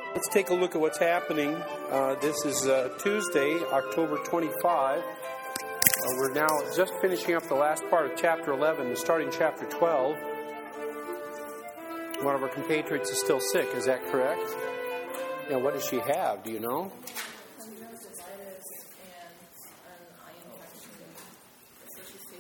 Let's take a look at what's happening. This is Tuesday, October 25. We're now just finishing up the last part of chapter 11 and starting chapter 12. One of our compatriots is still sick, is that correct? Now, what does she have? Do you know? Conjunctivitis and an eye infection. So she's taking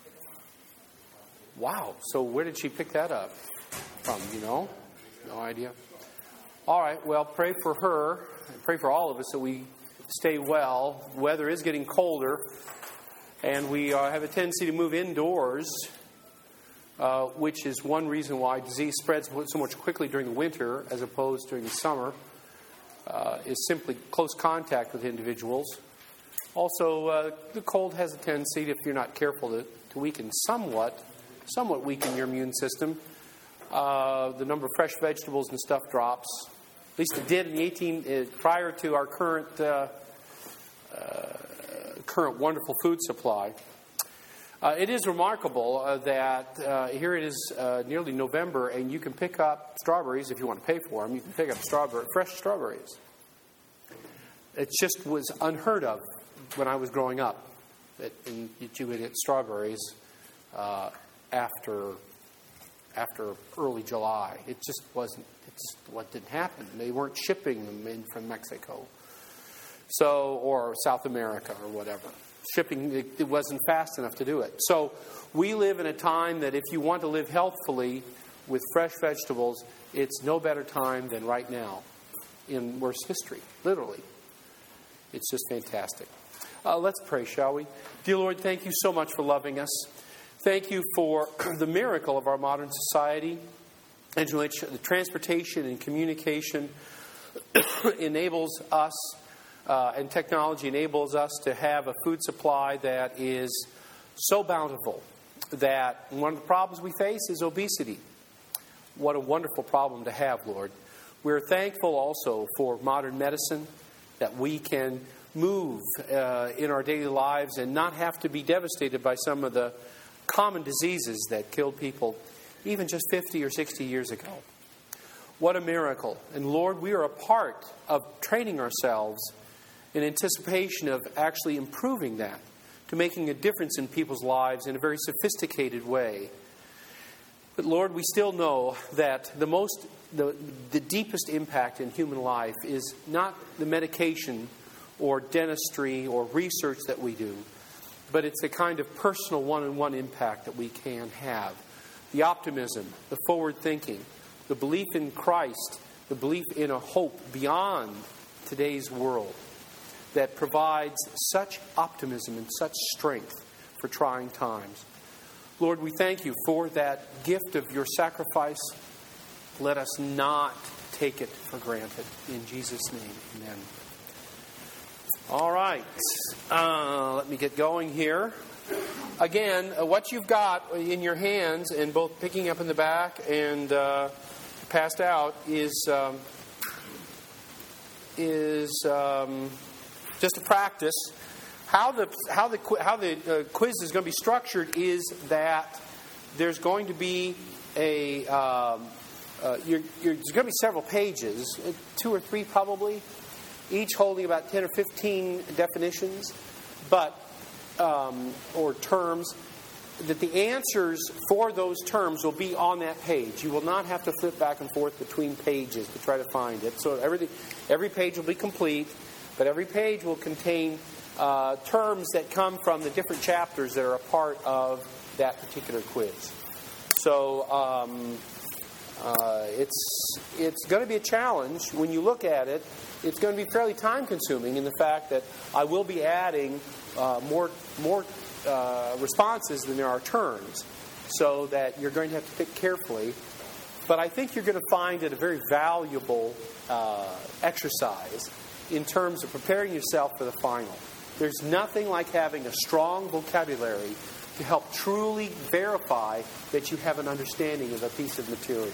Wow. So where did she pick that up from? You know? No idea. All right. Well, pray for her. Pray for all of us that we stay well. The weather is getting colder, and we have a tendency to move indoors, which is one reason why disease spreads so much quickly during the winter as opposed during the summer, is simply close contact with individuals. Also, the cold has a tendency, if you're not careful, to weaken somewhat weaken your immune system. The number of fresh vegetables and stuff drops. At least it did in the prior to our current wonderful food supply. It is remarkable that here it is nearly November, and you can pick up strawberries if you want to pay for them. You can pick up fresh strawberries. It just was unheard of when I was growing up that you would get strawberries after early July. It just wasn't. It's what didn't happen. They weren't shipping them in from Mexico, or South America or whatever. Shipping, it wasn't fast enough to do it. So we live in a time that if you want to live healthfully with fresh vegetables, it's no better time than right now in worse history, literally. It's just fantastic. Let's pray, shall we? Dear Lord, thank you so much for loving us. Thank you for the miracle of our modern society, in which the transportation and communication enables us, and technology enables us to have a food supply that is so bountiful that one of the problems we face is obesity. What a wonderful problem to have, Lord. We're thankful also for modern medicine, that we can move in our daily lives and not have to be devastated by some of the common diseases that killed people even just 50 or 60 years ago. What a miracle. And Lord, we are a part of training ourselves in anticipation of actually improving that, to making a difference in people's lives in a very sophisticated way. But Lord, we still know that the deepest impact in human life is not the medication or dentistry or research that we do, but it's the kind of personal one-on-one impact that we can have. The optimism, the forward thinking, the belief in Christ, the belief in a hope beyond today's world that provides such optimism and such strength for trying times. Lord, we thank you for that gift of your sacrifice. Let us not take it for granted. In Jesus' name, amen. All right. Let me get going here. Again, what you've got in your hands, and both picking up in the back and passed out, is just a practice. How the quiz is going to be structured is that there's going to be there's going to be several pages, 2 or 3 probably, each holding about 10 or 15 definitions, or terms, that the answers for those terms will be on that page. You will not have to flip back and forth between pages to try to find it. So every page will be complete, but every page will contain terms that come from the different chapters that are a part of that particular quiz. So it's going to be a challenge. When you look at it, it's going to be fairly time-consuming in the fact that I will be adding more responses than there are terms, so that you're going to have to pick carefully. But I think you're going to find it a very valuable exercise in terms of preparing yourself for the final. There's nothing like having a strong vocabulary to help truly verify that you have an understanding of a piece of material.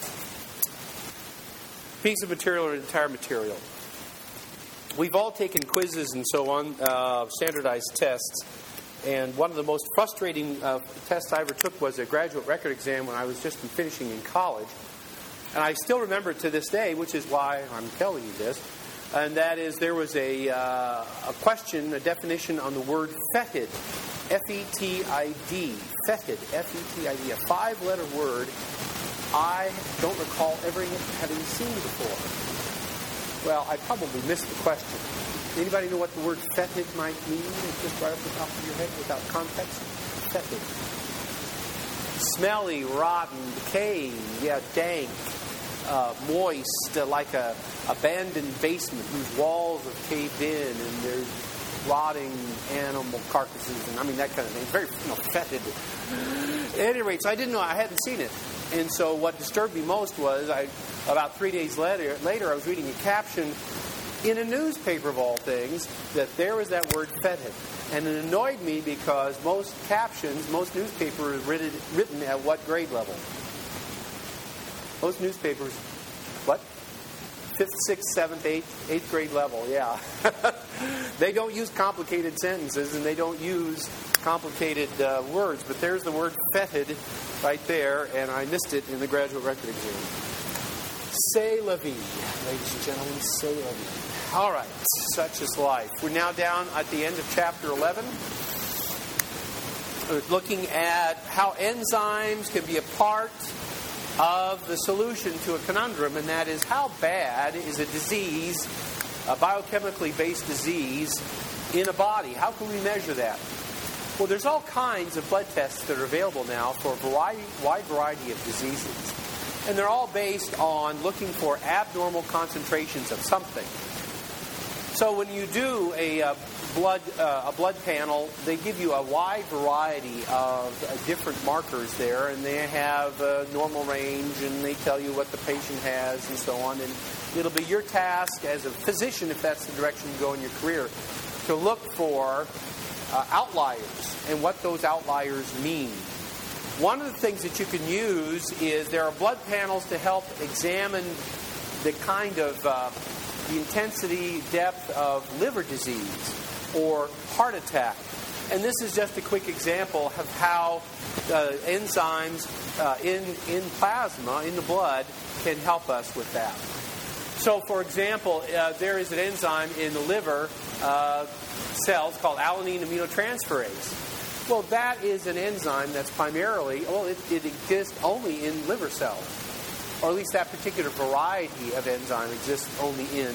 Piece of material or entire material. We've all taken quizzes and so on, standardized tests. And one of the most frustrating tests I ever took was a graduate record exam when I was just finishing in college. And I still remember it to this day, which is why I'm telling you this. And that is, there was a question, a definition on the word fetid. F-E-T-I-D. Fetid. F-E-T-I-D. A 5-letter word I don't recall ever having seen before. Well, I probably missed the question. Anybody know what the word fetid might mean? Just right off the top of your head without context? Fetid. Smelly, rotten, decaying, dank, moist, like a abandoned basement whose walls have caved in and there's rotting animal carcasses and that kind of thing. Very fetid. At any rate, so I didn't know. I hadn't seen it. And so what disturbed me most was about 3 days later I was reading a caption in a newspaper of all things that there was that word fetid. And it annoyed me because most captions, most newspapers are written at what grade level? Most newspapers, what? 5th, 6th, 7th, 8th grade level, yeah. They don't use complicated sentences and they don't use complicated words. But there's the word fetid right there, and I missed it in the graduate record exam. C'est la vie, ladies and gentlemen, c'est la vie. All right, such is life. We're now down at the end of chapter 11. We're looking at how enzymes can be a part of the solution to a conundrum, and that is, how bad is a disease, a biochemically based disease, in a body? How can we measure that? Well, there's all kinds of blood tests that are available now for a wide variety of diseases. And they're all based on looking for abnormal concentrations of something. So when you do a blood panel, they give you a wide variety of different markers there, and they have a normal range, and they tell you what the patient has, and so on. And it'll be your task as a physician, if that's the direction you go in your career, to look for outliers and what those outliers mean. One of the things that you can use is there are blood panels to help examine the kind of the intensity, depth of liver disease or heart attack. And this is just a quick example of how enzymes in plasma, in the blood, can help us with that. So, for example, there is an enzyme in the liver cells called alanine aminotransferase. Well, that is an enzyme that's primarily, it exists only in liver cells. Or at least that particular variety of enzyme exists only in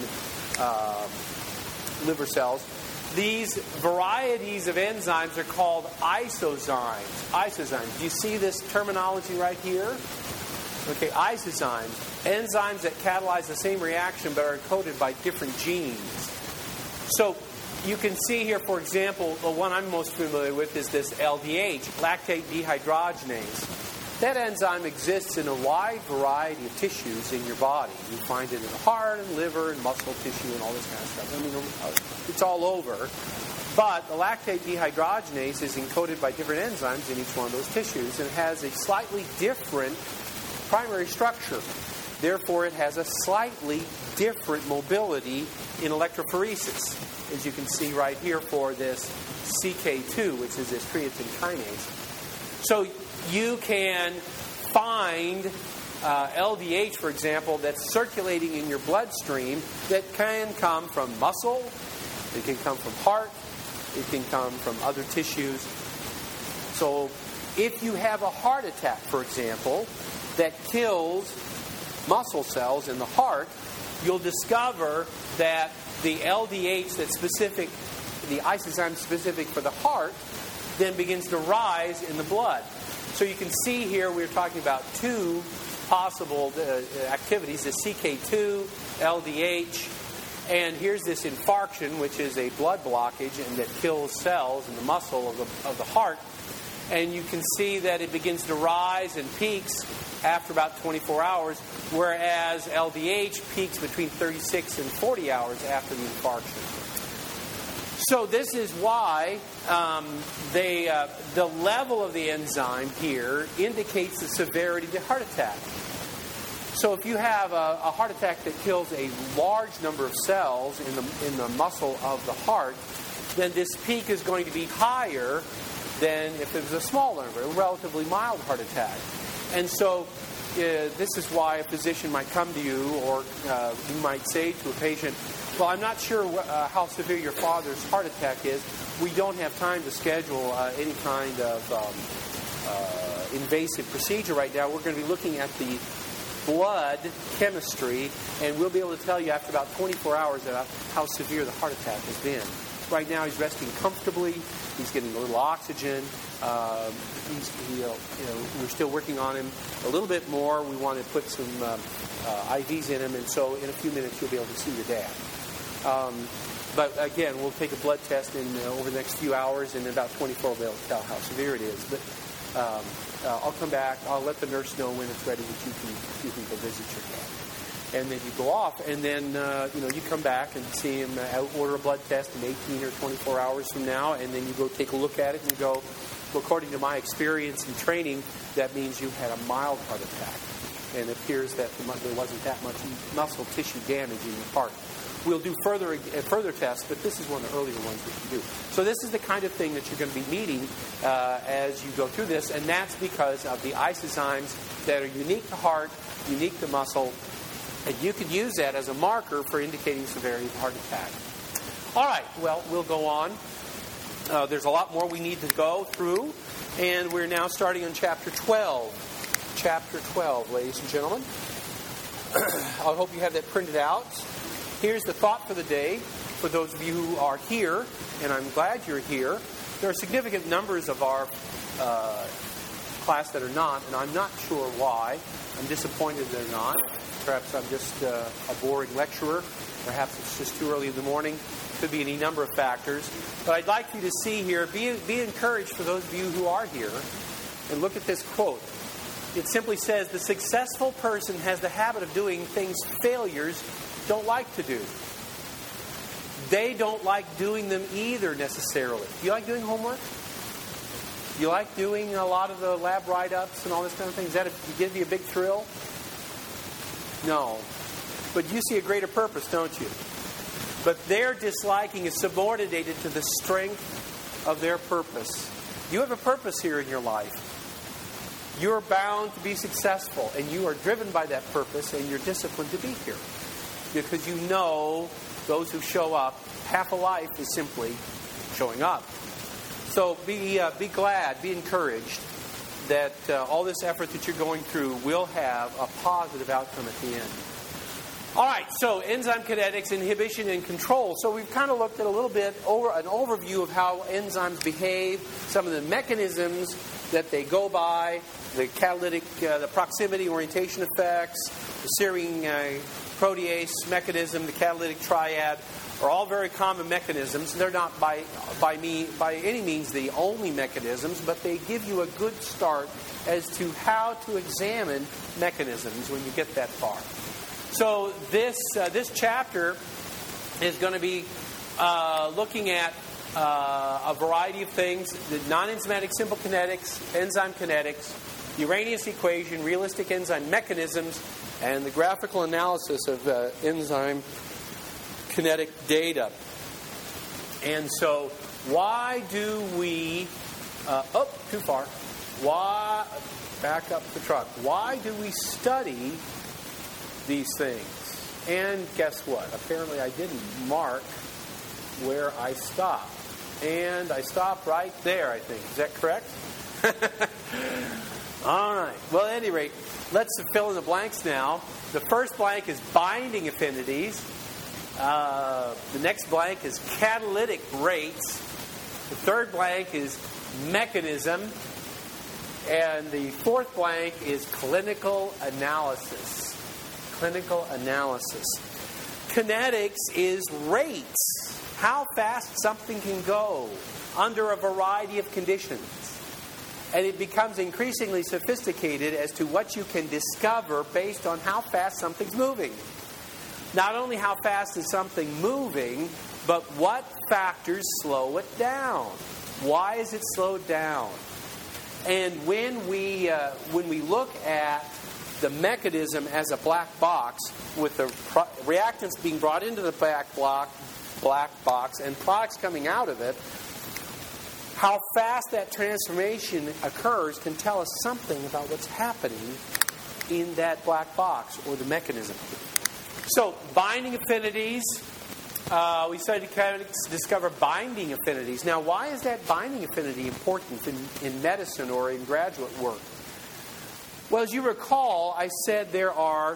liver cells. These varieties of enzymes are called isozymes. Isozymes. Do you see this terminology right here? Okay, isozymes. Enzymes that catalyze the same reaction but are encoded by different genes. So you can see here, for example, the one I'm most familiar with is this LDH, lactate dehydrogenase. That enzyme exists in a wide variety of tissues in your body. You find it in the heart and liver and muscle tissue and all this kind of stuff. It's all over. But the lactate dehydrogenase is encoded by different enzymes in each one of those tissues and has a slightly different primary structure. Therefore, it has a slightly different mobility in electrophoresis, as you can see right here for this CK2, which is this creatine kinase. So you can find LDH, for example, that's circulating in your bloodstream that can come from muscle, it can come from heart, it can come from other tissues. So if you have a heart attack, for example, that kills muscle cells in the heart, you'll discover that the LDH that's specific, the isozyme specific for the heart, then begins to rise in the blood. So you can see here we're talking about two possible activities, the CK2, LDH, and here's this infarction, which is a blood blockage and that kills cells in the muscle of the heart. And you can see that it begins to rise and peaks after about 24 hours, whereas LDH peaks between 36 and 40 hours after the infarction. So this is why the level of the enzyme here indicates the severity of the heart attack. So if you have a heart attack that kills a large number of cells in the muscle of the heart, then this peak is going to be higher than if it was a small number, a relatively mild heart attack. And so this is why a physician might come to you, or you might say to a patient, well, I'm not sure how severe your father's heart attack is. We don't have time to schedule any kind of invasive procedure right now. We're going to be looking at the blood chemistry, and we'll be able to tell you after about 24 hours about how severe the heart attack has been. Right now, he's resting comfortably. He's getting a little oxygen. We're still working on him a little bit more. We want to put some IVs in him, and so in a few minutes you'll be able to see your dad. But again, we'll take a blood test over the next few hours, and in about 24 we'll be able to tell how severe it is. But I'll come back. I'll let the nurse know when it's ready that you can go visit your dad. And then you go off, and then you come back and see him, order a blood test in 18 or 24 hours from now, and then you go take a look at it and you go, well, according to my experience and training, that means you had a mild heart attack. And it appears that there wasn't that much muscle tissue damage in your heart. We'll do further tests, but this is one of the earlier ones that you do. So this is the kind of thing that you're going to be meeting as you go through this, and that's because of the isozymes that are unique to heart, unique to muscle, and you can use that as a marker for indicating severity of heart attack. All right, well, we'll go on. There's a lot more we need to go through, and we're now starting on Chapter 12. Chapter 12, ladies and gentlemen. I hope you have that printed out. Here's the thought for the day for those of you who are here, and I'm glad you're here. There are significant numbers of our class that are not, and I'm not sure why. I'm disappointed they're not. Perhaps I'm just a boring lecturer. Perhaps it's just too early in the morning. Could be any number of factors. But I'd like you to see here, be encouraged for those of you who are here, and look at this quote. It simply says, the successful person has the habit of doing things failures don't like to do. They don't like doing them either necessarily. Do you like doing homework? You like doing a lot of the lab write-ups and all this kind of thing? Does that give you a big thrill? No. But you see a greater purpose, don't you? But their disliking is subordinated to the strength of their purpose. You have a purpose here in your life. You're bound to be successful, and you are driven by that purpose, and you're disciplined to be here. Because you know those who show up, half a life is simply showing up. So be glad, be encouraged that all this effort that you're going through will have a positive outcome at the end. All right, so enzyme kinetics, inhibition, and control. So we've kind of looked at a little bit an overview of how enzymes behave, some of the mechanisms that they go by, the catalytic, the proximity orientation effects, the serine protease mechanism, the catalytic triad, are all very common mechanisms. They're not by any means the only mechanisms, but they give you a good start as to how to examine mechanisms when you get that far. So this chapter is going to be looking at a variety of things: the non-enzymatic simple kinetics, enzyme kinetics, the Arrhenius equation, realistic enzyme mechanisms, and the graphical analysis of enzyme kinetic data. And so, why do we... too far. Why... Back up the truck. Why do we study these things? And guess what? Apparently I didn't mark where I stopped. And I stopped right there, I think. Is that correct? All right. Well, at any rate, let's fill in the blanks now. The first blank is binding affinities. The next blank is catalytic rates. The third blank is mechanism. And the fourth blank is clinical analysis. Clinical analysis. Kinetics is rates. How fast something can go under a variety of conditions. And it becomes increasingly sophisticated as to what you can discover based on how fast something's moving. Not only how fast is something moving, but what factors slow it down. Why is it slowed down? And when we look at the mechanism as a black box, with the reactants being brought into the black box and products coming out of it, how fast that transformation occurs can tell us something about what's happening in that black box or the mechanism. So, binding affinities. We studied kinetics to discover binding affinities. Now, why is that binding affinity important in medicine or in graduate work? Well, as you recall, I said there are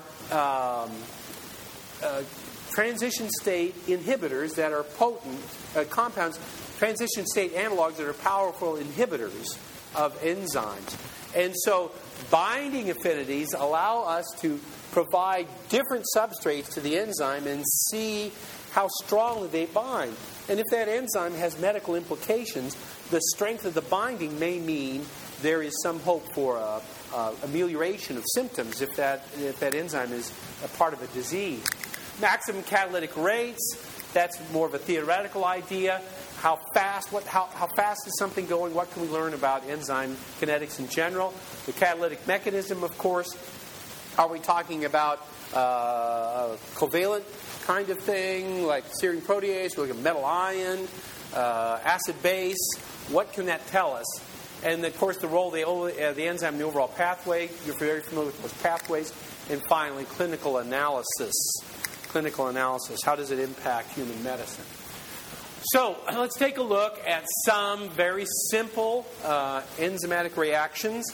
transition state inhibitors that are potent compounds, transition state analogs that are powerful inhibitors of enzymes. And so binding affinities allow us to provide different substrates to the enzyme and see how strongly they bind. And if that enzyme has medical implications, the strength of the binding may mean there is some hope for amelioration of symptoms if that enzyme is a part of a disease. Maximum catalytic rates, that's more of a theoretical idea. How fast is something going? What can we learn about enzyme kinetics in general? The catalytic mechanism, of course. Are we talking about a covalent kind of thing, like serine protease, like a metal ion, acid base? What can that tell us? And, of course, the role of the enzyme in the overall pathway. You're very familiar with those pathways. And finally, clinical analysis. Clinical analysis. How does it impact human medicine? So let's take a look at some very simple enzymatic reactions.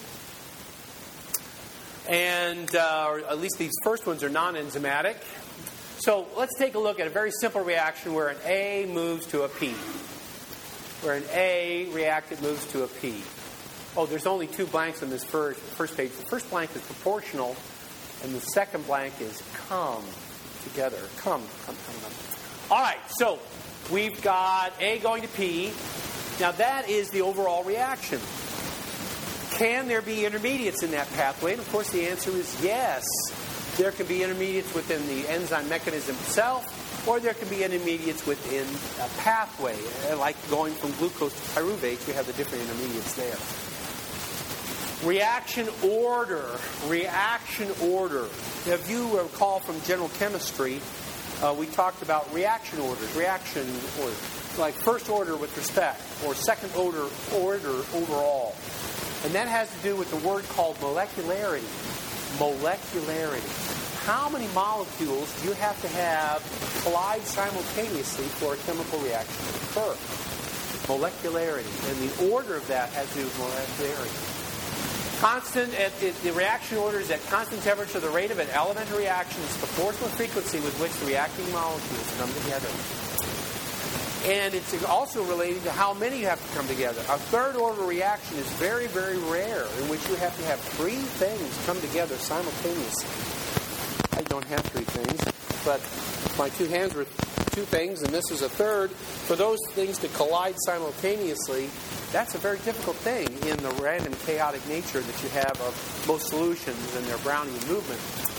And or at least these first ones are non-enzymatic. So let's take a look at a very simple reaction where an A moves to a P. Where an A reactant moves to a P. Oh, there's only two blanks on this first page. The first blank is proportional, and the second blank is come together. Come. All right, so we've got A going to P. Now that is the overall reaction. Can there be intermediates in that pathway? And of course the answer is yes. There can be intermediates within the enzyme mechanism itself, or there can be intermediates within a pathway. Like going from glucose to pyruvate, you have the different intermediates there. Reaction order. If you recall from general chemistry, we talked about reaction orders. Like first order with respect, or second order overall. And that has to do with the word called molecularity. How many molecules do you have to collide simultaneously for a chemical reaction to occur? Molecularity. And the order of that has to do with molecularity. Constant, the reaction order is at constant temperature. The rate of an elementary reaction is proportional frequency with which the reacting molecules come together. And it's also related to how many have to come together. A third order reaction is very, very rare, in which you have to have three things come together simultaneously. I don't have three things, but my two hands were two things, and this is a third. For those things to collide simultaneously, that's a very difficult thing in the random chaotic nature that you have of most solutions and their Brownian movement.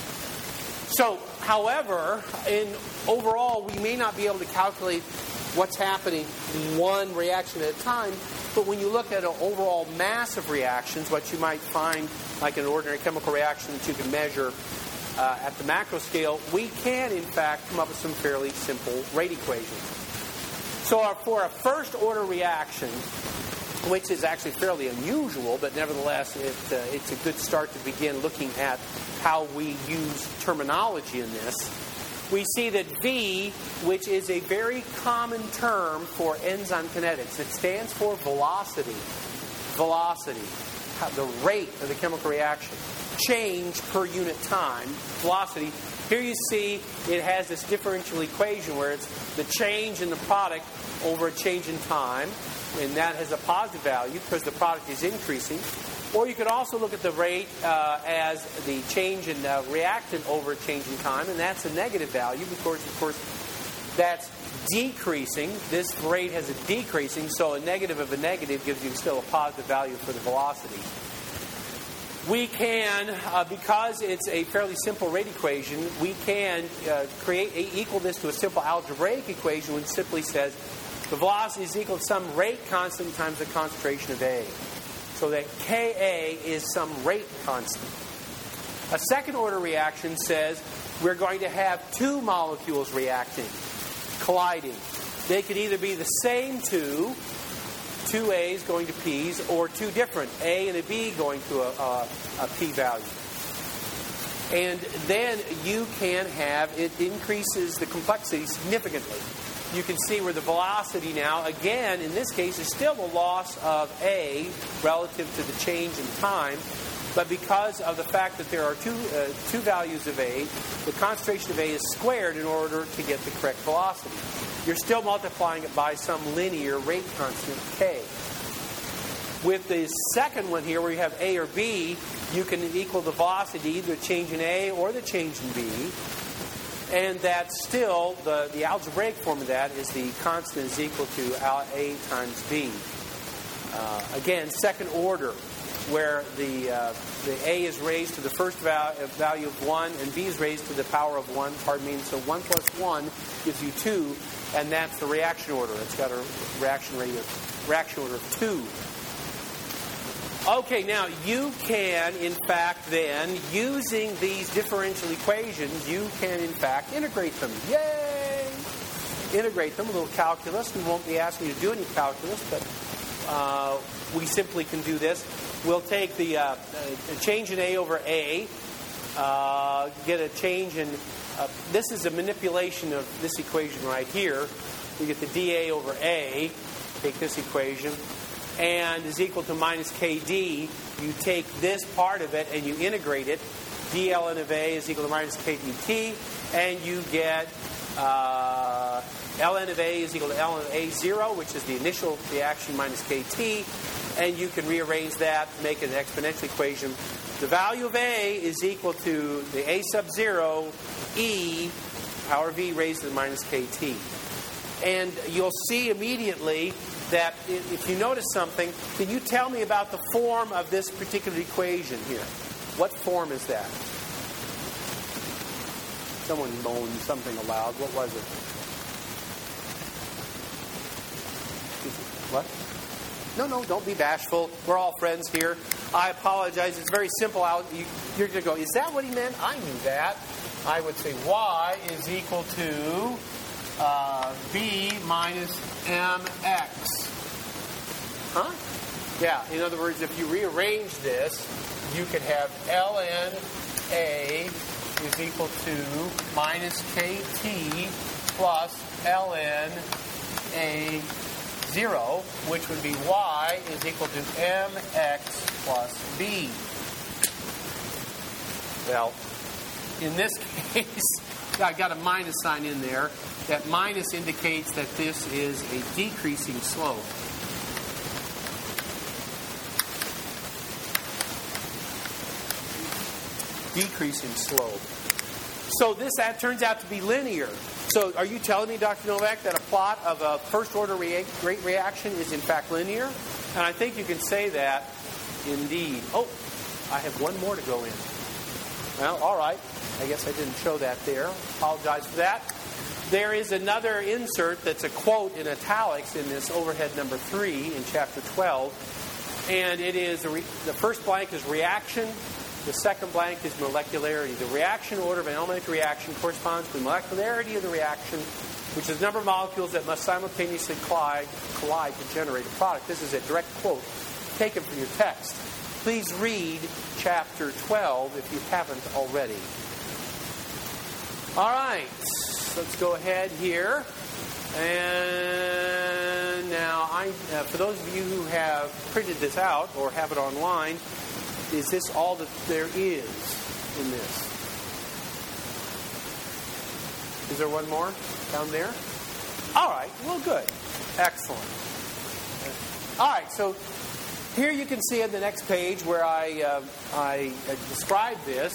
So, however, overall, we may not be able to calculate what's happening one reaction at a time, but when you look at an overall mass of reactions, what you might find like an ordinary chemical reaction that you can measure at the macro scale, we can, in fact, come up with some fairly simple rate equations. So for a first-order reaction, which is actually fairly unusual, but nevertheless, it's a good start to begin looking at how we use terminology in this. We see that V, which is a very common term for enzyme kinetics, it stands for velocity. Velocity, the rate of the chemical reaction. Change per unit time, velocity. Here you see it has this differential equation where it's the change in the product over a change in time, and that has a positive value because the product is increasing. Or you could also look at the rate as the change in reactant over a change in time, and that's a negative value because, of course, that's decreasing. This rate has a decreasing, so a negative of a negative gives you still a positive value for the velocity. We can, because it's a fairly simple rate equation, we can equal this to a simple algebraic equation which simply says the velocity is equal to some rate constant times the concentration of A. So that Ka is some rate constant. A second order reaction says we're going to have two molecules reacting, colliding. They could either be the same two A's going to P's, or two different, A and a B going to a P value. And then you can have, it increases the complexity significantly. You can see where the velocity now, again, in this case, is still the loss of A relative to the change in time. But because of the fact that there are two values of A, the concentration of A is squared in order to get the correct velocity. You're still multiplying it by some linear rate constant, K. With the second one here, where you have A or B, you can equal the velocity, either the change in A or the change in B. And that's still, the algebraic form of that is the constant is equal to A times B. Again, second order, where the A is raised to the first value of 1, and B is raised to the power of 1. Pardon me. So 1 plus 1 gives you 2, and that's the reaction order. It's got a reaction order of 2. Okay, now you can, in fact, then, using these differential equations, you can, in fact, integrate them. Yay! Integrate them, a little calculus. We won't be asking you to do any calculus, but we simply can do this. We'll take the change in A over A, get a change in... this is a manipulation of this equation right here. We get the dA over A, take this equation, and is equal to minus KD. You take this part of it and you integrate it. dln of A is equal to minus KDT, and you get ln of A is equal to ln of A0, which is the initial reaction minus KT, and you can rearrange that to make it an exponential equation. The value of A is equal to the A sub 0 E power V raised to the minus KT. And you'll see immediately that if you notice something, can you tell me about the form of this particular equation here? What form is that? Someone moaned something aloud. What was it? What? No, don't be bashful. We're all friends here. I apologize. It's very simple. You're going to go, is that what he meant? I knew that. I would say y is equal to b minus mx. Huh? Yeah, in other words, if you rearrange this, you could have ln A is equal to minus kt plus ln A0, which would be y is equal to mx plus b. Well, in this case, I got a minus sign in there. That minus indicates that this is a decreasing slope. Decreasing slope. So that turns out to be linear. So are you telling me, Dr. Novak, that a plot of a first-order rate reaction is in fact linear? And I think you can say that indeed. Oh, I have one more to go in. Well, all right. I guess I didn't show that there. Apologize for that. There is another insert that's a quote in italics in this overhead number 3 in chapter 12. And it is, the first blank is reaction. The second blank is molecularity. The reaction order of an elementary reaction corresponds to the molecularity of the reaction, which is the number of molecules that must simultaneously collide to generate a product. This is a direct quote taken from your text. Please read chapter 12 if you haven't already. All right. Let's go ahead here. And now, for those of you who have printed this out or have it online, is this all that there is in this? Is there one more down there? All right. Well, good. Excellent. All right. So here you can see on the next page where I describe this.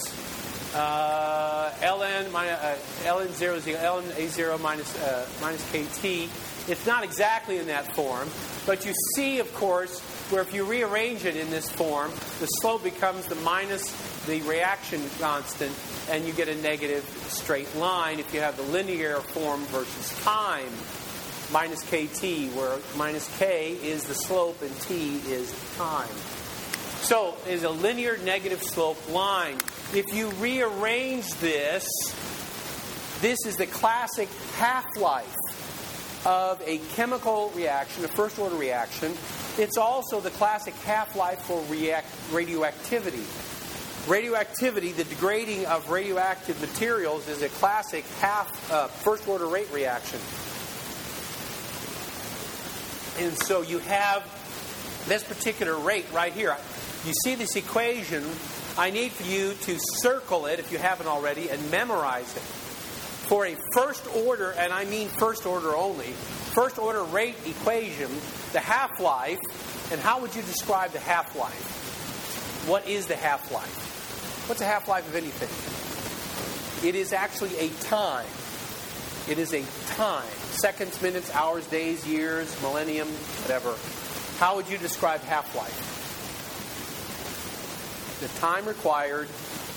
ln 0 is equal to ln A0 minus KT. It's not exactly in that form, but you see, of course, where if you rearrange it in this form, the slope becomes the minus the reaction constant, and you get a negative straight line if you have the linear form versus time. Minus KT, where minus K is the slope and T is the time. So it's a linear negative slope line. If you rearrange this, this is the classic half-life of a chemical reaction, a first-order reaction. It's also the classic half-life for radioactivity. Radioactivity, the degrading of radioactive materials, is a classic first-order rate reaction. And so you have this particular rate right here. You see this equation. I need for you to circle it, if you haven't already, and memorize it. For a first-order, and I mean first-order only, first-order rate equation, the half-life, and how would you describe the half-life? What is the half-life? What's the half-life of anything? It is actually a time. It is a time. Seconds, minutes, hours, days, years, millennium, whatever. How would you describe half-life? The time required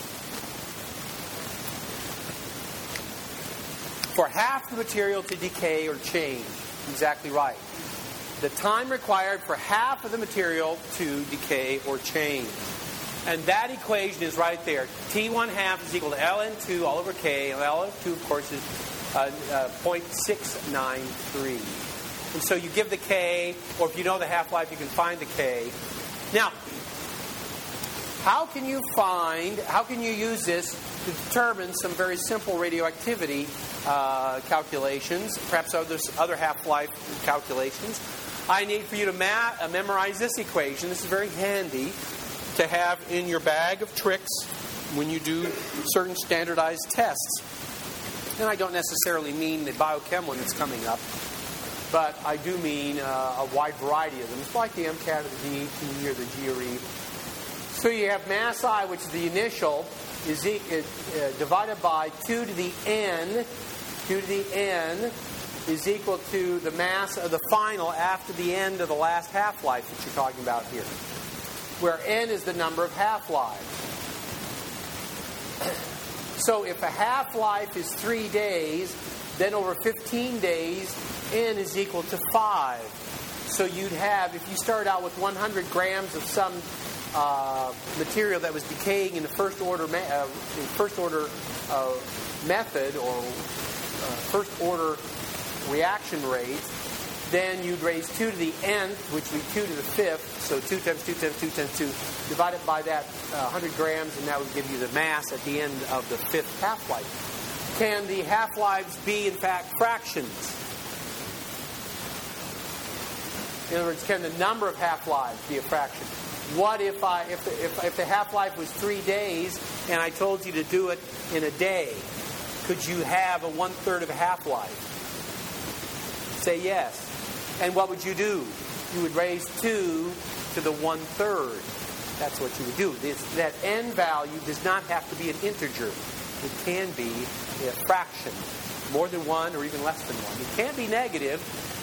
for half the material to decay or change. Exactly right. The time required for half of the material to decay or change. And that equation is right there. T1/2 is equal to ln2 all over k. And ln2, of course, is 0.693. And so you give the k, or if you know the half-life, you can find the k. Now, how can you use this to determine some very simple radioactivity calculations, perhaps other half-life calculations? I need for you to memorize this equation. This is very handy to have in your bag of tricks when you do certain standardized tests. And I don't necessarily mean the biochem one that's coming up, but I do mean a wide variety of them. It's like the MCAT or the DET or the GRE. So you have mass I, which is the initial, is divided by 2 to the n. 2 to the n is equal to the mass of the final after the end of the last half-life that you're talking about here, where n is the number of half-lives. So if a half-life is 3 days, then over 15 days, n is equal to 5. So you'd have, if you start out with 100 grams of some material that was decaying in the first-order method or first-order reaction rate, then you'd raise 2 to the nth, which would be 2 to the 5th, so 2 times 2 times 2 times 2, divide it by that 100 grams, and that would give you the mass at the end of the 5th half-life. Can the half-lives be, in fact, fractions? In other words, can the number of half-lives be a fraction? What if the half-life was 3 days, and I told you to do it in a day? Could you have a 1/3 of a half-life? Say yes. And what would you do? You would raise 2 to the 1/3. That's what you would do. That n value does not have to be an integer. It can be a fraction. More than 1 or even less than 1. It can't be negative.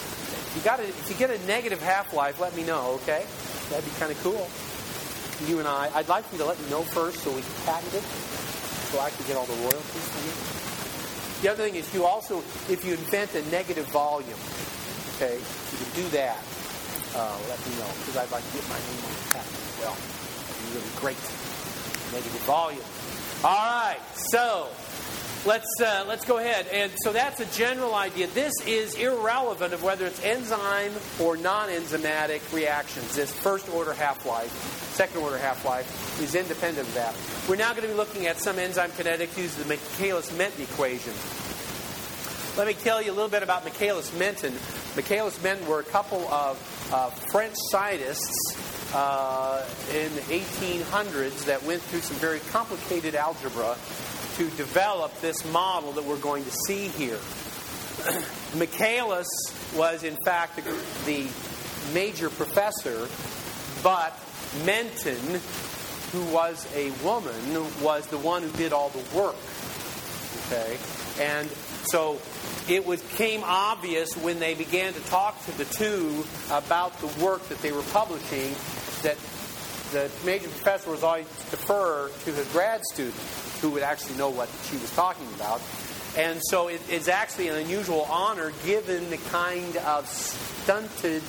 If you get a negative half-life, let me know, okay? That'd be kind of cool. You and I'd like you to let me know first so we can patent it, so I can get all the royalties from you. The other thing is if you invent a negative volume, okay, you can do that. Let me know, because I'd like to get my name on the patent as well. That'd be really great. Negative volume. All right, so let's go ahead. And so that's a general idea. This is irrelevant of whether it's enzyme or non-enzymatic reactions. This first-order half-life, second-order half-life is independent of that. We're now going to be looking at some enzyme kinetics using the Michaelis-Menten equation. Let me tell you a little bit about Michaelis-Menten. Michaelis-Menten were a couple of French scientists in the 1800s that went through some very complicated algebra to develop this model that we're going to see here. Michaelis was, in fact, the major professor, but Menten, who was a woman, was the one who did all the work. Okay? And so it became obvious when they began to talk to the two about the work that they were publishing that the major professor was always defer to his grad student, who would actually know what she was talking about. And so it's actually an unusual honor given the kind of stunted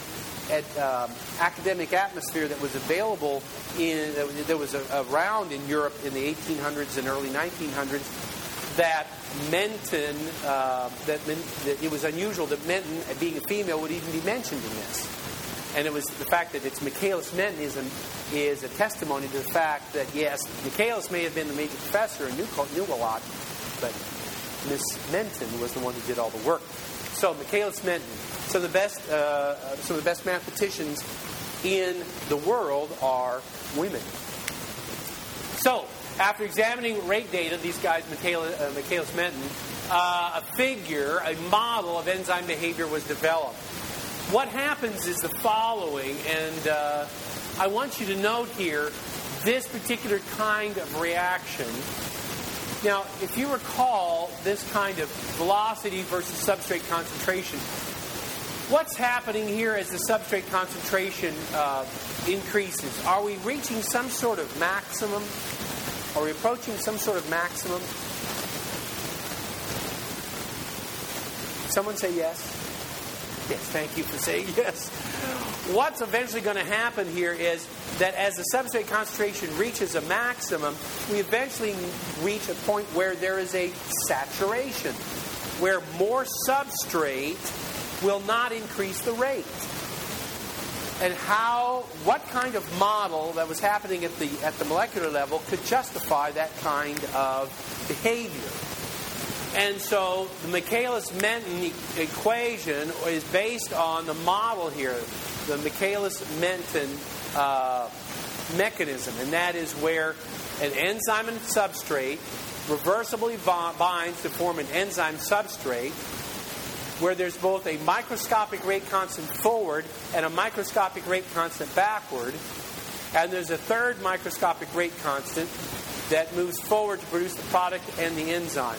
academic atmosphere that was available that was around in Europe in the 1800s and early 1900s, that Menten, that it was unusual that Menten, being a female, would even be mentioned in this. And it was the fact that it's Michaelis-Menten is a testimony to the fact that, yes, Michaelis may have been the major professor and knew a lot, but Miss Menten was the one who did all the work. So Michaelis-Menten. Some of the best mathematicians in the world are women. So, after examining rate data, these guys, Michaelis-Menten, a model of enzyme behavior was developed. What happens is the following, and I want you to note here this particular kind of reaction. Now, if you recall this kind of velocity versus substrate concentration, what's happening here as the substrate concentration increases? Are we reaching some sort of maximum? Are we approaching some sort of maximum? Someone say yes? Yes, thank you for saying yes. What's eventually going to happen here is that as the substrate concentration reaches a maximum, we eventually reach a point where there is a saturation, where more substrate will not increase the rate. And what kind of model that was happening at the molecular level could justify that kind of behavior? And so the Michaelis-Menten equation is based on the model here, the Michaelis-Menten mechanism, and that is where an enzyme and substrate reversibly binds to form an enzyme substrate, where there's both a microscopic rate constant forward and a microscopic rate constant backward, and there's a third microscopic rate constant that moves forward to produce the product and the enzyme.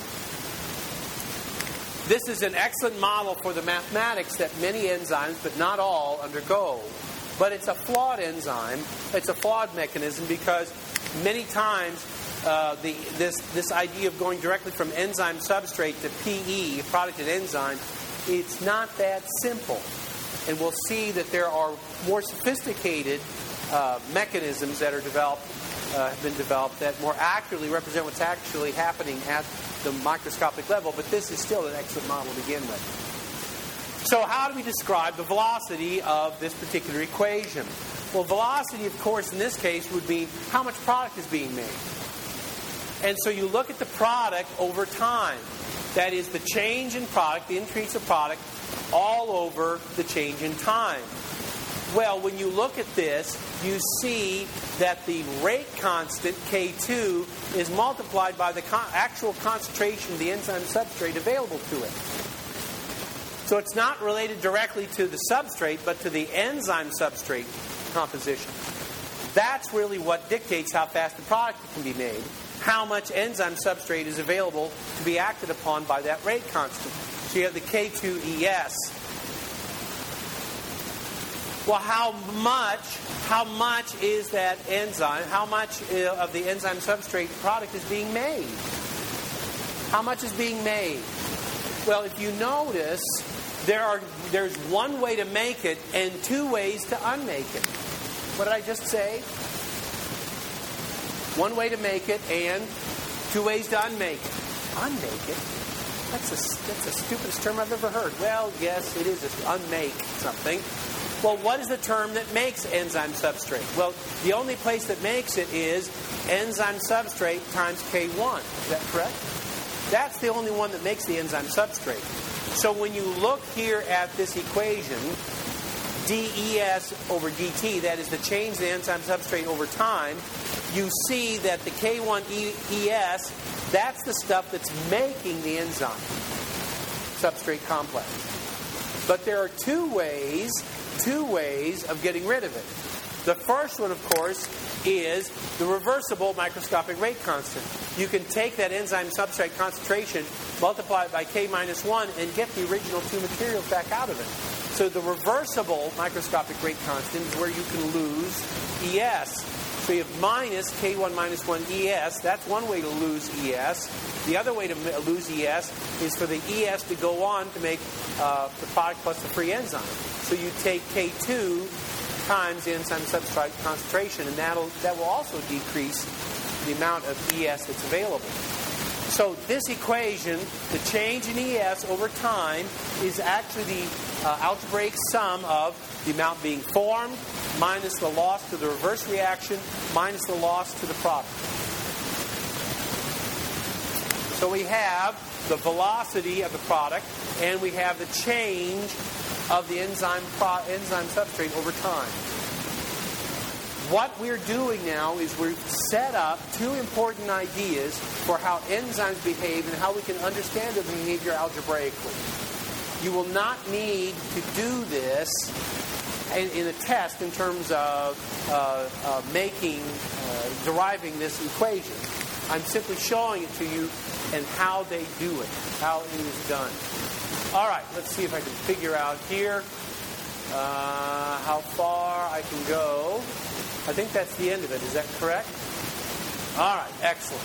This is an excellent model for the mathematics that many enzymes, but not all, undergo. But it's a flawed enzyme. It's a flawed mechanism because many times this idea of going directly from enzyme substrate to PE, product and enzyme, it's not that simple. And we'll see that there are more sophisticated mechanisms that are have been developed that more accurately represent what's actually happening at the microscopic level, but this is still an excellent model to begin with. So how do we describe the velocity of this particular equation? Well, velocity, of course, in this case would be how much product is being made. And so you look at the product over time. That is the change in product, the increase of product, all over the change in time. Well, when you look at this, you see that the rate constant, K2, is multiplied by the actual concentration of the enzyme substrate available to it. So it's not related directly to the substrate, but to the enzyme substrate composition. That's really what dictates how fast the product can be made, how much enzyme substrate is available to be acted upon by that rate constant. So you have the K2ES. Well, how much is that enzyme? How much of the enzyme substrate product is being made? How much is being made? Well, if you notice, there's one way to make it and two ways to unmake it. What did I just say? One way to make it and two ways to unmake it. Unmake it? That's the stupidest term I've ever heard. Well, yes, it is unmake something. Well, what is the term that makes enzyme substrate? Well, the only place that makes it is enzyme substrate times K1. Is that correct? That's the only one that makes the enzyme substrate. So when you look here at this equation, DES over DT, that is the change in the enzyme substrate over time, you see that the K1ES, that's the stuff that's making the enzyme substrate complex. But there are two ways of getting rid of it. The first one, of course, is the reversible microscopic rate constant. You can take that enzyme substrate concentration, multiply it by K minus 1, and get the original two materials back out of it. So the reversible microscopic rate constant is where you can lose ES. So you have minus K1 minus 1 ES. That's one way to lose ES. The other way to lose ES is for the ES to go on to make the product plus the free enzyme. So you take K2 times the enzyme substrate concentration, and that will also decrease the amount of ES that's available. So this equation, the change in ES over time, is actually the algebraic sum of the amount being formed minus the loss to the reverse reaction minus the loss to the product. So we have the velocity of the product, and we have the change of the enzyme substrate over time. What we're doing now is we've set up two important ideas for how enzymes behave and how we can understand their behavior algebraically. You will not need to do this in a test in terms of deriving this equation. I'm simply showing it to you and how they do it, how it is done. All right, let's see if I can figure out here how far I can go. I think that's the end of it. Is that correct? All right, excellent.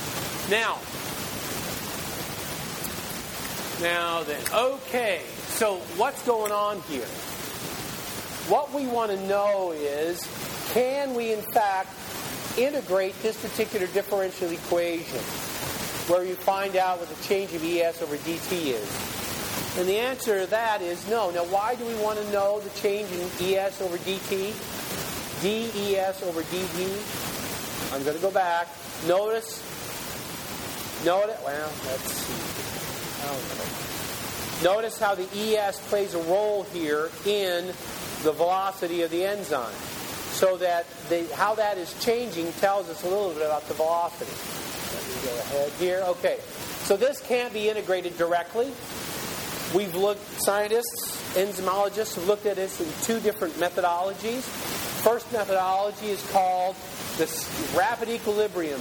Now then, okay. So what's going on here? What we want to know is, can we in fact integrate this particular differential equation where you find out what the change of ES over dt is? And the answer to that is no. Now, why do we want to know the change in ES over dt? DES over dt. I'm going to go back. Notice, well, let's see. Notice how the ES plays a role here in the velocity of the enzyme. So that how that is changing tells us a little bit about the velocity. Let me go ahead here. Okay. So this can't be integrated directly. We've looked, scientists, enzymologists have looked at this in two different methodologies. First methodology is called the rapid equilibrium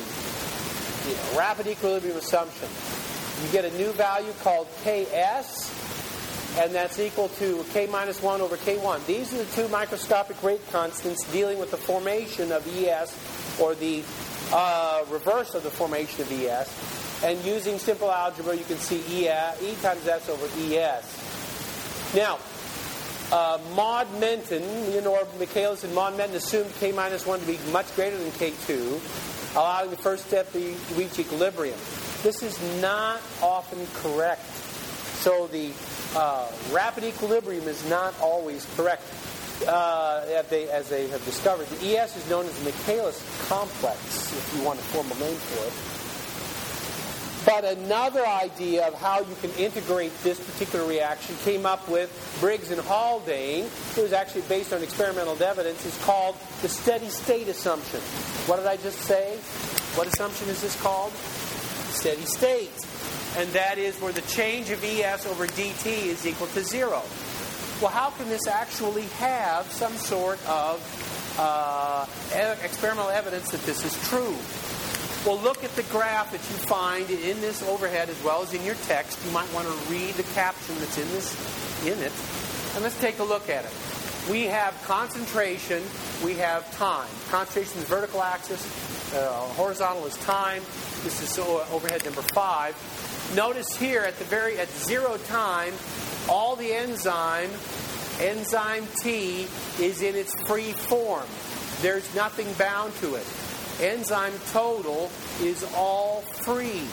assumption. You get a new value called Ks, and that's equal to K minus 1 over K1. These are the two microscopic rate constants dealing with the formation of ES, or the reverse of the formation of ES. And using simple algebra, you can see E times S over ES. Now, Maud Menton, Leonore Michaelis and Maud Menton assumed K minus 1 to be much greater than K2, allowing the first step to reach equilibrium. This is not often correct. So the rapid equilibrium is not always correct, as they have discovered. The ES is known as the Michaelis complex, if you want a formal name for it. But another idea of how you can integrate this particular reaction came up with Briggs and Haldane. It was actually based on experimental evidence. It's called the steady state assumption. What did I just say? What assumption is this called? Steady state. And that is where the change of ES over dt is equal to 0. Well, how can this actually have some sort of experimental evidence that this is true? Well, look at the graph that you find in this overhead as well as in your text. You might want to read the caption that's in it. And let's take a look at it. We have concentration. We have time. Concentration is vertical axis. Horizontal is time. This is overhead number 5. Notice here at 0 time, all the enzyme T, is in its free form. There's nothing bound to it. Enzyme total is all free.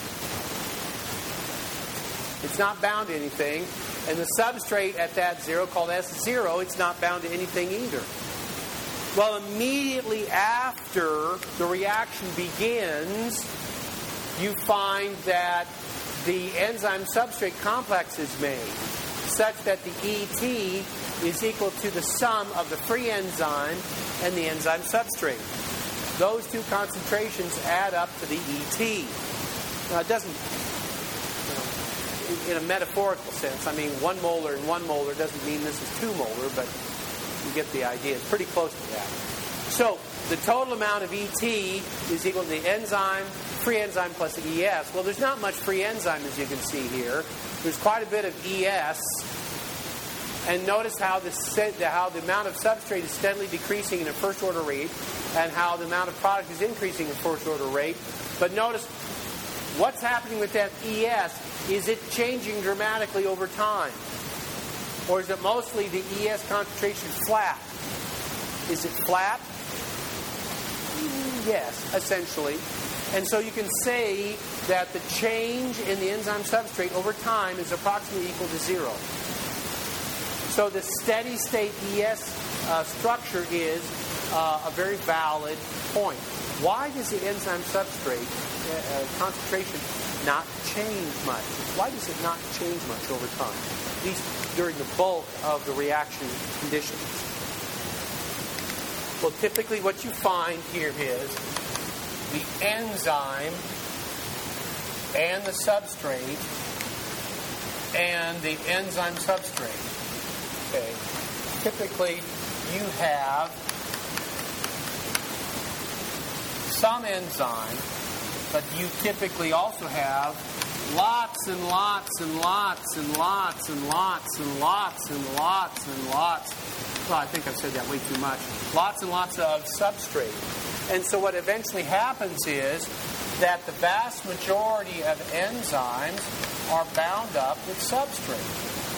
It's not bound to anything. And the substrate at that 0, called S0, it's not bound to anything either. Well, immediately after the reaction begins, you find that the enzyme substrate complex is made such that the ET is equal to the sum of the free enzyme and the enzyme substrate. Those two concentrations add up to the ET. Now, it doesn't, in a metaphorical sense, I mean 1 molar and 1 molar doesn't mean this is 2 molar, but you get the idea. It's pretty close to that. So, the total amount of ET is equal to the enzyme, free enzyme plus the ES. Well, there's not much free enzyme, as you can see here. There's quite a bit of ES. And notice how the amount of substrate is steadily decreasing in a first-order rate, and how the amount of product is increasing in a first-order rate. But notice what's happening with that ES. Is it changing dramatically over time? Or is it mostly the ES concentration flat? Is it flat? Yes, essentially. And so you can say that the change in the enzyme substrate over time is approximately equal to 0. So the steady state ES structure is a very valid point. Why does the enzyme substrate concentration not change much? Why does it not change much over time, at least during the bulk of the reaction conditions? Well, typically what you find here is the enzyme and the substrate and the enzyme substrate. Okay. Typically you have some enzyme, but you typically also have lots and lots and lots and lots and lots and lots and lots and lots. Well, I think I've said that way too much. Lots and lots of substrate. And so what eventually happens is that the vast majority of enzymes are bound up with substrate.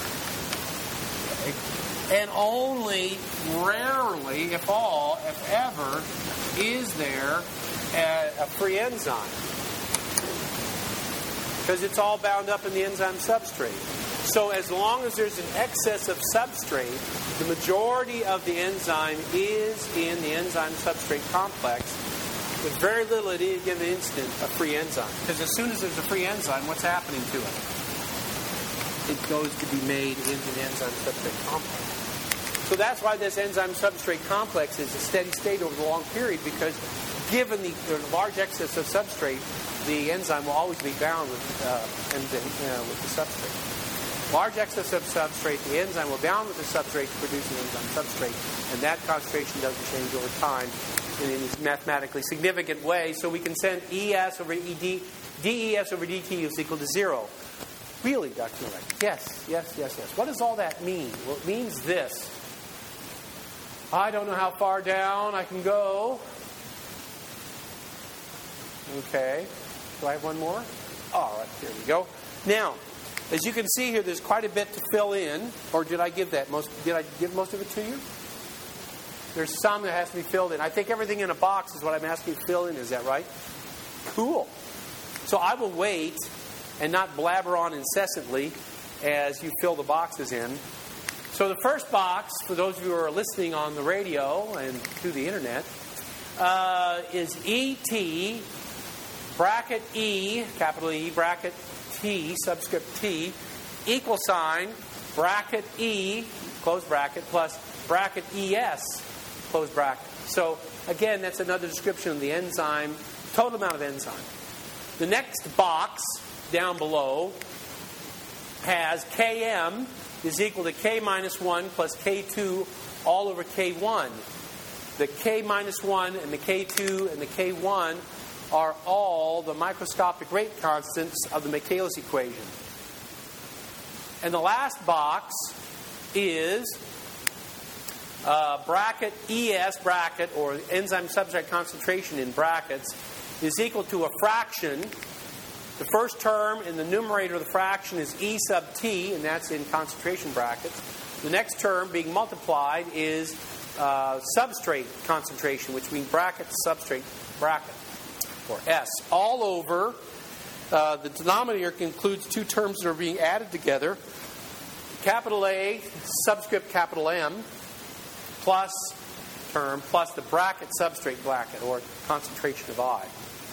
Okay? And only rarely, if ever, is there a free enzyme. Because it's all bound up in the enzyme substrate. So as long as there's an excess of substrate, the majority of the enzyme is in the enzyme substrate complex, with very little at any given instant a free enzyme. Because as soon as there's a free enzyme, what's happening to it? It goes to be made into the enzyme substrate complex. So that's why this enzyme substrate complex is a steady state over the long period, because given the large excess of substrate, the enzyme will always be bound with the substrate. Large excess of substrate, the enzyme will bound with the substrate to produce an enzyme substrate, and that concentration doesn't change over time in any mathematically significant way. So we can send ES over ED, DES over DT is equal to 0. Really, Dr. Miller? Yes. What does all that mean? Well, it means this. I don't know how far down I can go. Okay. Do I have one more? All right, here we go. Now, as you can see here, there's quite a bit to fill in. Or did I give most of it to you? There's some that has to be filled in. I think everything in a box is what I'm asking you to fill in. Is that right? Cool. So I will wait and not blabber on incessantly as you fill the boxes in. So the first box, for those of you who are listening on the radio and through the internet, is ET, bracket E, capital E, bracket T, subscript T, equal sign, bracket E, close bracket, plus bracket ES, close bracket. So, again, that's another description of the enzyme, total amount of enzyme. The next box down below has Km is equal to K minus 1 plus K2 all over K1. The K minus 1 and the K2 and the K1 are all the microscopic rate constants of the Michaelis equation. And the last box is bracket ES bracket, or enzyme substrate concentration in brackets, is equal to a fraction. The first term in the numerator of the fraction is E sub T, and that's in concentration brackets. The next term being multiplied is substrate concentration, which means bracket substrate bracket, or S. All over, the denominator includes two terms that are being added together. Capital A, subscript capital M, plus term, plus the bracket substrate bracket, or concentration of I.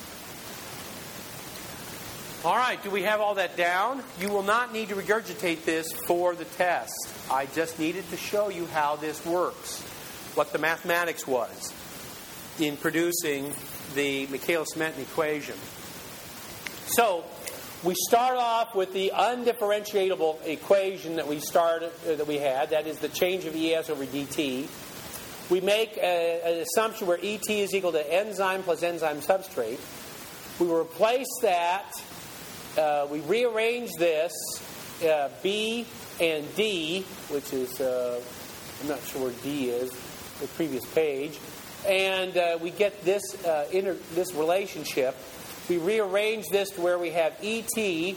All right, do we have all that down? You will not need to regurgitate this for the test. I just needed to show you how this works, what the mathematics was in producing the Michaelis-Menten equation. So, we start off with the undifferentiable equation that we had, that is the change of ES over DT. We make an assumption where ET is equal to enzyme plus enzyme substrate. We replace that. We rearrange this, B and D, which is, I'm not sure where D is, the previous page, and we get this this relationship. We rearrange this to where we have ET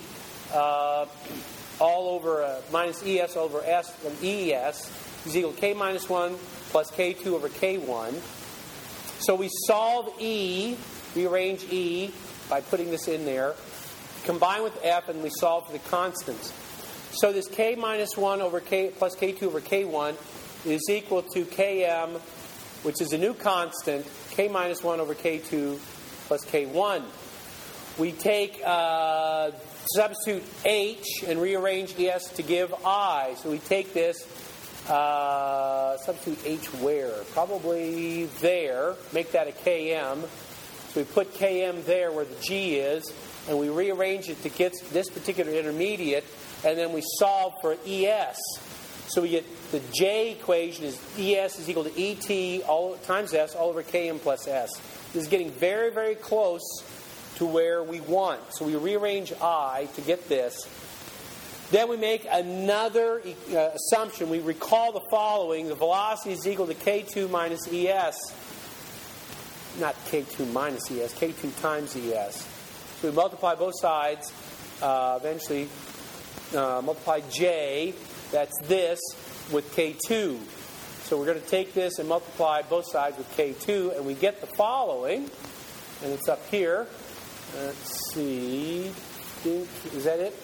all over minus ES over S and ES is equal to K minus 1 plus K2 over K1. So we solve E, rearrange E, by putting this in there. Combine with f, and we solve for the constants. So this k minus 1 over k plus k2 over k1 is equal to km, which is a new constant, k minus 1 over k2 plus k1. We take substitute h and rearrange es to give I. So we take this, substitute h where? Probably there. Make that a km. So we put km there where the g is, and we rearrange it to get this particular intermediate, and then we solve for es. So we get the j equation is es is equal to et times s all over km plus s. This is getting very, very close to where we want. So we rearrange I to get this. Then we make another assumption. We recall the following. The velocity is equal to k2 minus es. Not k2 minus es, k2 times es. So we multiply both sides. Eventually multiply j, that's this, with k2. So we're going to take this and multiply both sides with k2, and we get the following. And it's up here. Let's see. Is that it?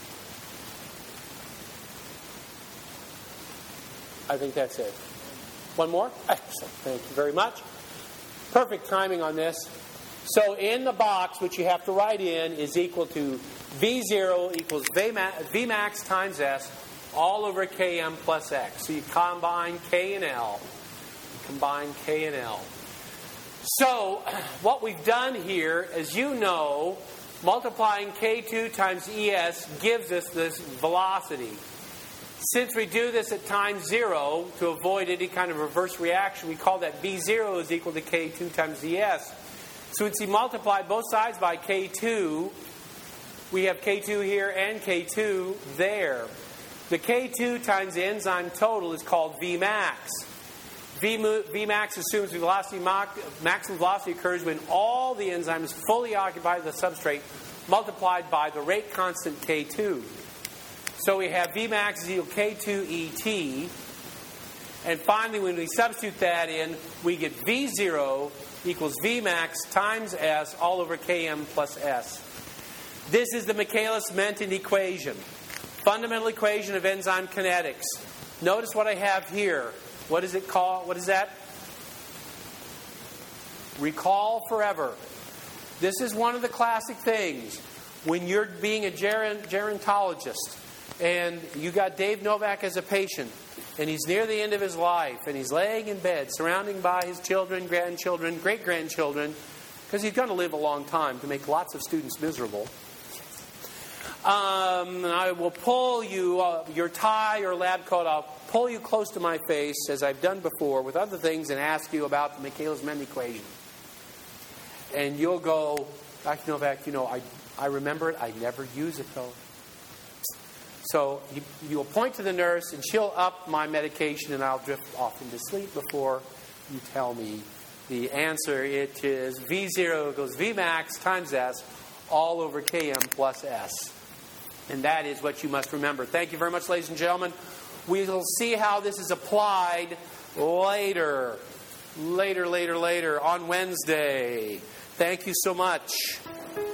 I think that's it. One more? Excellent. Thank you very much. Perfect timing on this. So in the box, which you have to write in, is equal to V0 equals Vmax times S all over Km plus X. So you combine K and L. Combine K and L. So what we've done here, as you know, multiplying K2 times ES gives us this velocity. Since we do this at time 0 to avoid any kind of reverse reaction, we call that V0 is equal to K2 times ES. So once you multiply both sides by K2, we have K2 here and K2 there. The K2 times the enzyme total is called Vmax. Vmax assumes maximum velocity occurs when all the enzyme is fully occupied with the substrate multiplied by the rate constant K2. So we have Vmax is equal to K2 ET. And finally, when we substitute that in, we get V0 equals Vmax times S all over Km plus S. This is the Michaelis-Menten equation. Fundamental equation of enzyme kinetics. Notice what I have here. What is it called? What is that? Recall forever. This is one of the classic things. When you're being a gerontologist and you got Dave Novak as a patient and he's near the end of his life and he's laying in bed surrounded by his children, grandchildren, great-grandchildren, because he's going to live a long time to make lots of students miserable. I will pull you, your tie or lab coat, I'll pull you close to my face, as I've done before, with other things, and ask you about the Michaelis-Menten equation. And you'll go, Dr. Novak, I remember it. I never use it, though. So you'll point to the nurse, and she'll up my medication, and I'll drift off into sleep before you tell me the answer. It is V0 equals Vmax times S all over Km plus S. And that is what you must remember. Thank you very much, ladies and gentlemen. We will see how this is applied later on Wednesday. Thank you so much.